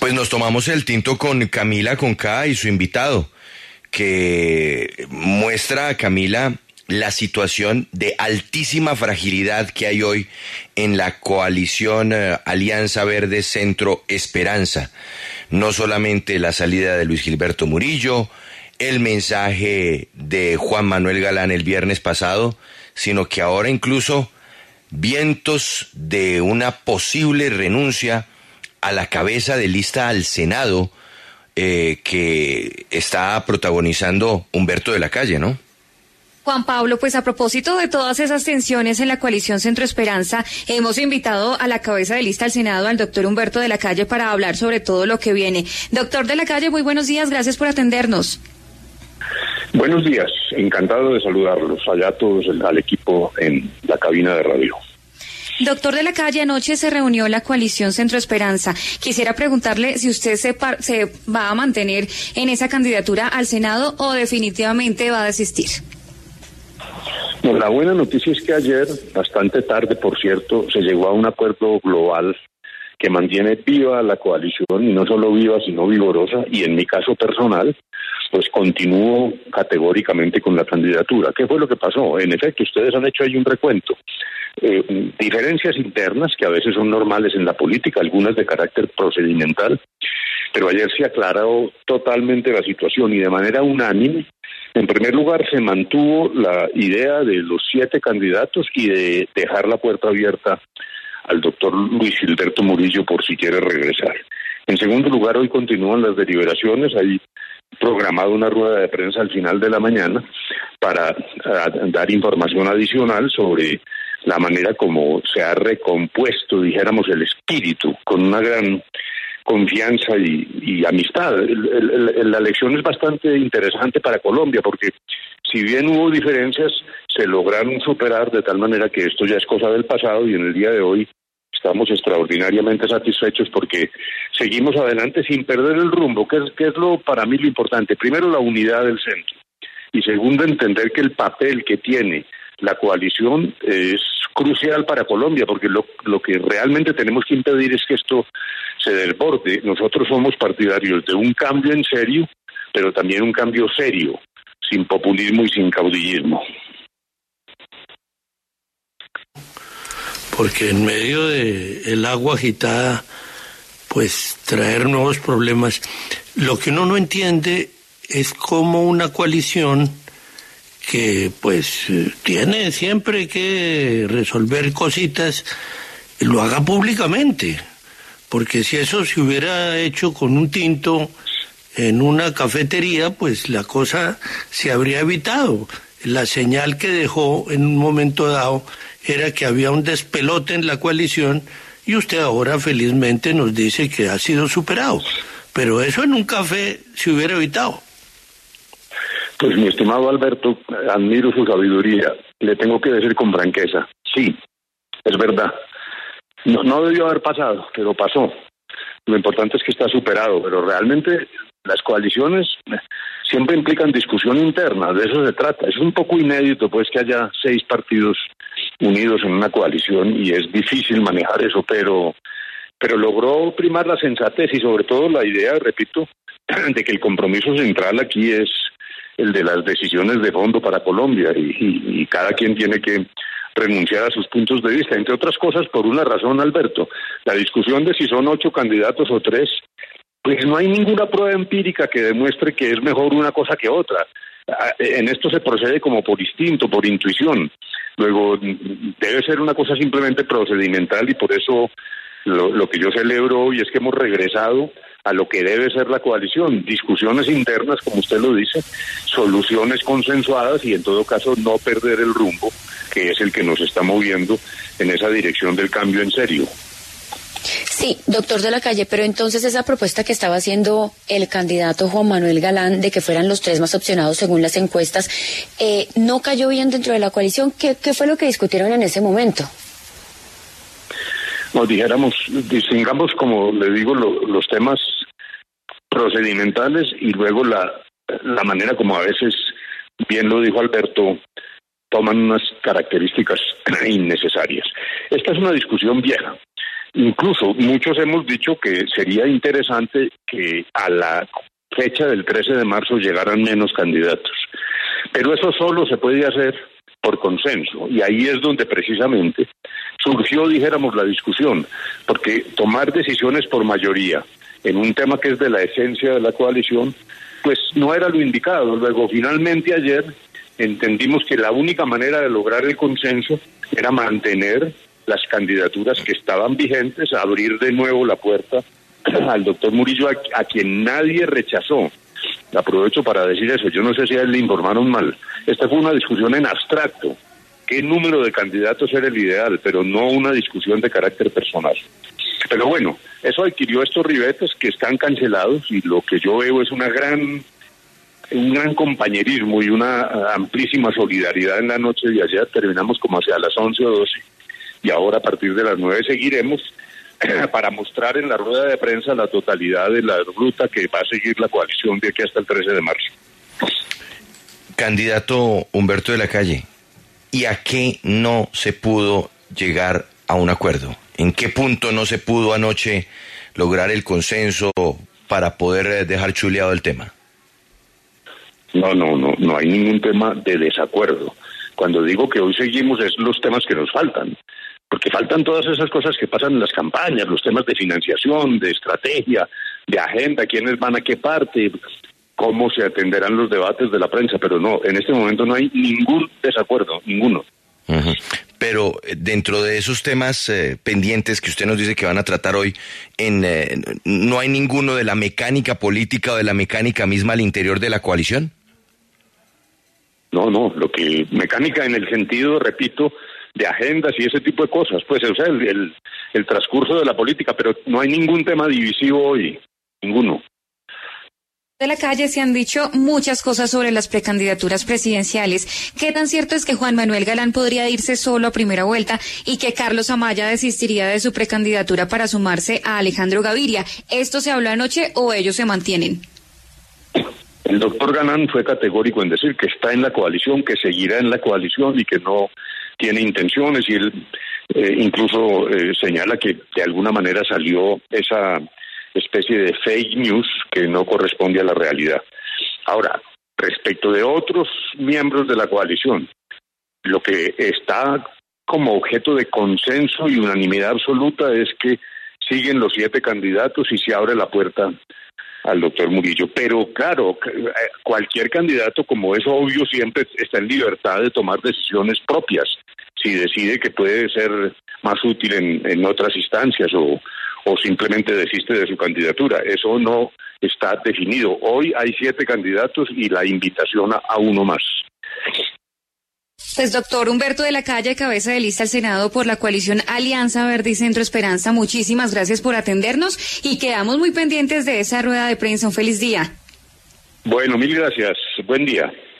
Pues nos tomamos el tinto con Camila Conca y su invitado, que muestra a Camila la situación de altísima fragilidad que hay hoy en la coalición Alianza Verde Centro Esperanza. No solamente la salida de Luis Gilberto Murillo, el mensaje de Juan Manuel Galán el viernes pasado, sino que ahora incluso vientos de una posible renuncia a la cabeza de lista al Senado que está protagonizando Humberto de la Calle, ¿no? Juan Pablo, pues a propósito de todas esas tensiones en la coalición Centro Esperanza, hemos invitado a la cabeza de lista al Senado, al doctor Humberto de la Calle, para hablar sobre todo lo que viene. Doctor de la Calle, muy buenos días, gracias por atendernos. Buenos días, encantado de saludarlos allá todos al equipo en la cabina de radio. Doctor de la Calle, anoche se reunió la coalición Centro Esperanza. Quisiera preguntarle si usted se va a mantener en esa candidatura al Senado o definitivamente va a desistir. Bueno, la buena noticia es que ayer, bastante tarde por cierto, se llegó a un acuerdo global que mantiene viva la coalición, y no solo viva, sino vigorosa, y en mi caso personal, pues continúo categóricamente con la candidatura. ¿Qué fue lo que pasó? En efecto, ustedes han hecho ahí un recuento. Diferencias internas que a veces son normales en la política, algunas de carácter procedimental, pero ayer se aclaró totalmente la situación y de manera unánime. En primer lugar, se mantuvo la idea de los 7 candidatos y de dejar la puerta abierta al doctor Luis Gilberto Murillo por si quiere regresar. En segundo lugar, hoy continúan las deliberaciones. Hay programado una rueda de prensa al final de la mañana para dar información adicional sobre la manera como se ha recompuesto, dijéramos, el espíritu, con una gran confianza y amistad. La elección es bastante interesante para Colombia, porque si bien hubo diferencias, se lograron superar de tal manera que esto ya es cosa del pasado, y en el día de hoy estamos extraordinariamente satisfechos porque seguimos adelante sin perder el rumbo, que es para mí lo importante. Primero, la unidad del centro, y segundo, entender que el papel que tiene la coalición es crucial para Colombia, porque lo que realmente tenemos que impedir es que esto se desborde. Nosotros somos partidarios de un cambio en serio, pero también un cambio serio, sin populismo y sin caudillismo. Porque en medio de el agua agitada, pues traer nuevos problemas. Lo que uno no entiende es cómo una coalición que pues tiene siempre que resolver cositas, lo haga públicamente, porque si eso se hubiera hecho con un tinto en una cafetería, pues la cosa se habría evitado. La señal que dejó en un momento dado era que había un despelote en la coalición, y usted ahora felizmente nos dice que ha sido superado, pero eso en un café se hubiera evitado. Pues mi estimado Alberto, admiro su sabiduría. Le tengo que decir con franqueza, sí, es verdad. No debió haber pasado, pero pasó. Lo importante es que está superado, pero realmente las coaliciones siempre implican discusión interna, de eso se trata. Es un poco inédito pues que haya 6 partidos unidos en una coalición, y es difícil manejar eso, pero logró primar la sensatez y sobre todo la idea, repito, de que el compromiso central aquí es el de las decisiones de fondo para Colombia, y cada quien tiene que renunciar a sus puntos de vista, entre otras cosas por una razón, Alberto. La discusión de si son 8 candidatos o 3, pues no hay ninguna prueba empírica que demuestre que es mejor una cosa que otra. En esto se procede como por instinto, por intuición. Luego debe ser una cosa simplemente procedimental, y por eso lo que yo celebro hoy es que hemos regresado a lo que debe ser la coalición: discusiones internas, como usted lo dice, soluciones consensuadas, y en todo caso no perder el rumbo, que es el que nos está moviendo en esa dirección del cambio en serio. Sí, doctor de la Calle, pero entonces esa propuesta que estaba haciendo el candidato Juan Manuel Galán de que fueran los 3 más opcionados según las encuestas, ¿no cayó bien dentro de la coalición? ¿Qué fue lo que discutieron en ese momento? Nos distingamos, como le digo, los temas procedimentales y luego la manera como a veces, bien lo dijo Alberto, toman unas características innecesarias. Esta es una discusión vieja. incluso muchos hemos dicho que sería interesante que a la fecha del 13 de marzo llegaran menos candidatos. Pero eso solo se puede hacer por consenso, y ahí es donde precisamente surgió, dijéramos, la discusión, porque tomar decisiones por mayoría en un tema que es de la esencia de la coalición, pues no era lo indicado. Luego, finalmente ayer entendimos que la única manera de lograr el consenso era mantener las candidaturas que estaban vigentes, abrir de nuevo la puerta al doctor Murillo, a quien nadie rechazó. Aprovecho para decir eso, yo no sé si a él le informaron mal. Esta fue una discusión en abstracto, qué número de candidatos era el ideal, pero no una discusión de carácter personal. Pero bueno, eso adquirió estos ribetes que están cancelados, y lo que yo veo es un gran compañerismo y una amplísima solidaridad en la noche de ayer. Terminamos como hacia las 11 o 12, y ahora a partir de las 9 seguiremos para mostrar en la rueda de prensa la totalidad de la ruta que va a seguir la coalición de aquí hasta el 13 de marzo. Candidato Humberto de la Calle, ¿y a qué no se pudo llegar a un acuerdo? ¿En qué punto no se pudo anoche lograr el consenso para poder dejar chuleado el tema? No hay ningún tema de desacuerdo. Cuando digo que hoy seguimos es los temas que nos faltan, porque faltan todas esas cosas que pasan en las campañas, los temas de financiación, de estrategia, de agenda, quiénes van a qué parte, cómo se atenderán los debates de la prensa, pero no, en este momento no hay ningún desacuerdo, ninguno. Uh-huh. Pero dentro de esos temas pendientes que usted nos dice que van a tratar hoy, ¿no hay ninguno de la mecánica política o de la mecánica misma al interior de la coalición? No, lo que mecánica en el sentido, repito, de agendas y ese tipo de cosas, pues, o sea, el transcurso de la política, pero no hay ningún tema divisivo hoy, ninguno. De la Calle se han dicho muchas cosas sobre las precandidaturas presidenciales. ¿Qué tan cierto es que Juan Manuel Galán podría irse solo a primera vuelta y que Carlos Amaya desistiría de su precandidatura para sumarse a Alejandro Gaviria? ¿Esto se habló anoche o ellos se mantienen? El doctor Galán fue categórico en decir que está en la coalición, que seguirá en la coalición y que no tiene intenciones, y él incluso señala que de alguna manera salió esa especie de fake news que no corresponde a la realidad. Ahora, respecto de otros miembros de la coalición, lo que está como objeto de consenso y unanimidad absoluta es que siguen los 7 candidatos y se abre la puerta al doctor Murillo. Pero claro, cualquier candidato, como es obvio, siempre está en libertad de tomar decisiones propias, si decide que puede ser más útil en otras instancias o simplemente desiste de su candidatura. Eso no está definido. Hoy hay 7 candidatos y la invitación a uno más. Pues doctor Humberto de la Calle, cabeza de lista al Senado por la coalición Alianza Verde y Centro Esperanza, muchísimas gracias por atendernos y quedamos muy pendientes de esa rueda de prensa. Un feliz día. Bueno, mil gracias. Buen día.